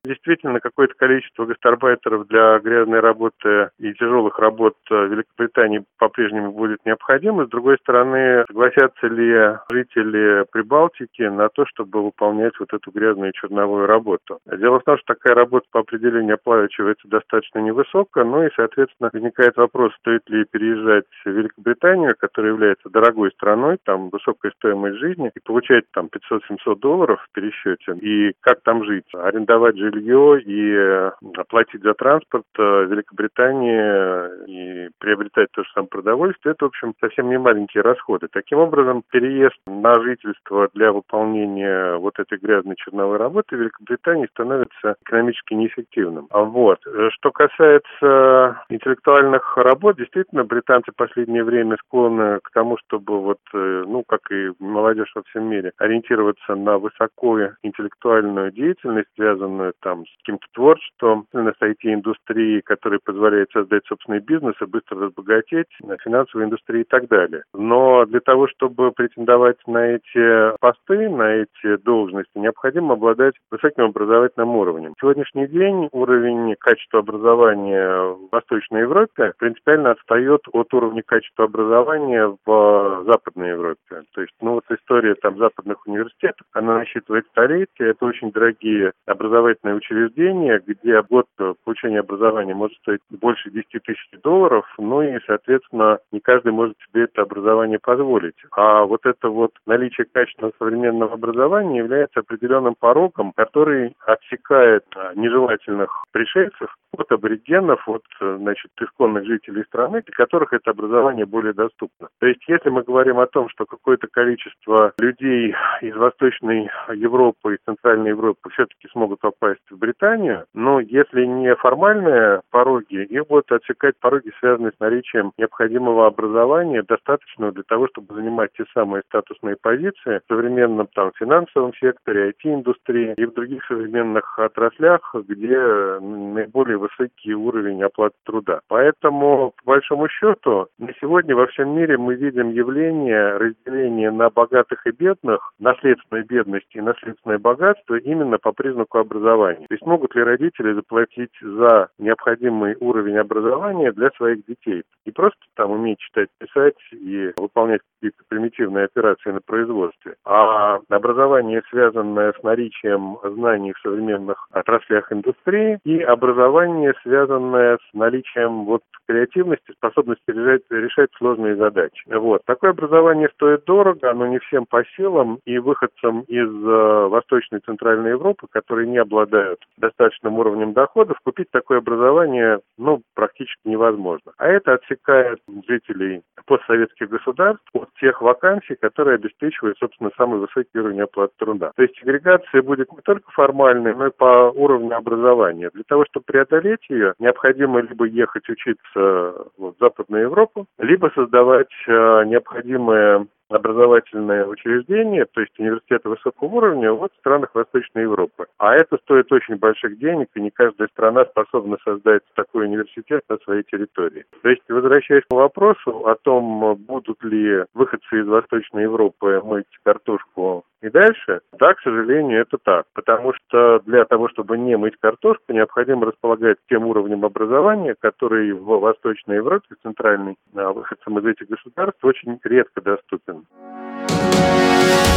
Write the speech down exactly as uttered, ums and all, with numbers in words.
действительно какое-то количество гастарбайтеров для грязной работы и тяжелых работ в Великобритании по-прежнему будет необходимо. С другой стороны, согласятся ли жители Прибалтики на то, чтобы выполнять вот эту грязную черновую работу? Дело в том, что такая работа по определению оплачивается достаточно невысоко, ну и, соответственно, возникает вопрос, стоит ли переезжать в Великобританию, которая является дорогой страной, там высокая стоимость жизни, и получать там пятьсот-семьсот долларов в пересчете, и как там жить? Арендовать жилье и оплатить за транспорт в Великобритании и приобретать то же самое продовольствие, это, в общем, совсем не маленькие расходы. Таким образом, переезд на жительство для выполнения вот этой грязной черновой работы в Великобритании становится экономически неэффективным. А вот. Что касается интеллектуальных работ, действительно, британцы в последнее время склонны к тому, чтобы вот, ну, как и молодежь во всем мире, ориентироваться на высокоинтеллектуальную деятельность, связанную там с каким-то творчеством, на ай ти-индустрии, которая позволяет создать собственный бизнес и быстро разбогатеть, на финансовой индустрии и так далее. Но для того, чтобы претендовать на эти посты, на эти должности, необходимо обладать высоким образовательным уровнем. В сегодняшний день уровень качества образования в Восточной Европе принципиально отстает от уровня качества образования в Западной Европе. То есть, ну вот история там западных университетов, она насчитывает столетия, это очень дорогие образовательные учреждения, где год получения образования может стоить больше десять тысяч долларов, ну и, соответственно, не каждый может себе это образование позволить. А вот это вот наличие качественного современного образования является определенным порогом, который отсекает нежелательных пришельцев от аборигенов, от, значит, исконных жителей страны, для которых это образование более доступно. То есть, если мы говорим о том, что какое-то количество людей из Восточной Европы и Центральной Европы все-таки смогут попасть в Британию, но если не формальные пороги, их будут отсекать пороги, связанные с наличием необходимого образования, достаточного для того, чтобы занимать те самые статусные позиции в современном там финансовом секторе, ай ти-индустрии и в других современных отраслях, где наиболее высокий уровень оплаты труда. Поэтому, по большому счету, на сегодня во всем мире мы видим явление разделения на богатых и бедных, наследственной бедности и наследственное богатство именно по признаку образования. То есть могут ли родители заплатить за необходимый уровень образования для своих детей? Не просто там уметь читать, писать и выполнять какие-то примитивные операции на производстве, а образование, связанное с наличием знаний в современных отраслях индустрии, и образование, связанное с наличием вот креативности, способности решать, решать сложные задачи. Вот. Такое образование стоит дорого, оно не всем по силам, и выходцам из э, Восточной и Центральной Европы, которые не обладают достаточным уровнем доходов, купить такое образование, ну, практически невозможно. А это отсекает жителей постсоветских государств от тех вакансий, которые обеспечивают, собственно, самый высокий уровень оплаты труда. То есть сегрегация будет не только формальной, но и по уровню образования. Для того, чтобы преодолеть ее, необходимо либо ехать учиться в Западную Европу, либо создавать э, необходимые образовательные учреждения, то есть университеты высокого уровня, вот в странах Восточной Европы. А это стоит очень больших денег, и не каждая страна способна создать такой университет на своей территории. То есть, возвращаясь к вопросу о том, будут ли выходцы из Восточной Европы мыть картошку и дальше, да, к сожалению, это так. Потому что для того, чтобы не мыть картошку, необходимо располагать тем уровнем образования, который в Восточной Европе, в Центральной, выходцам из этих государств очень редко доступен.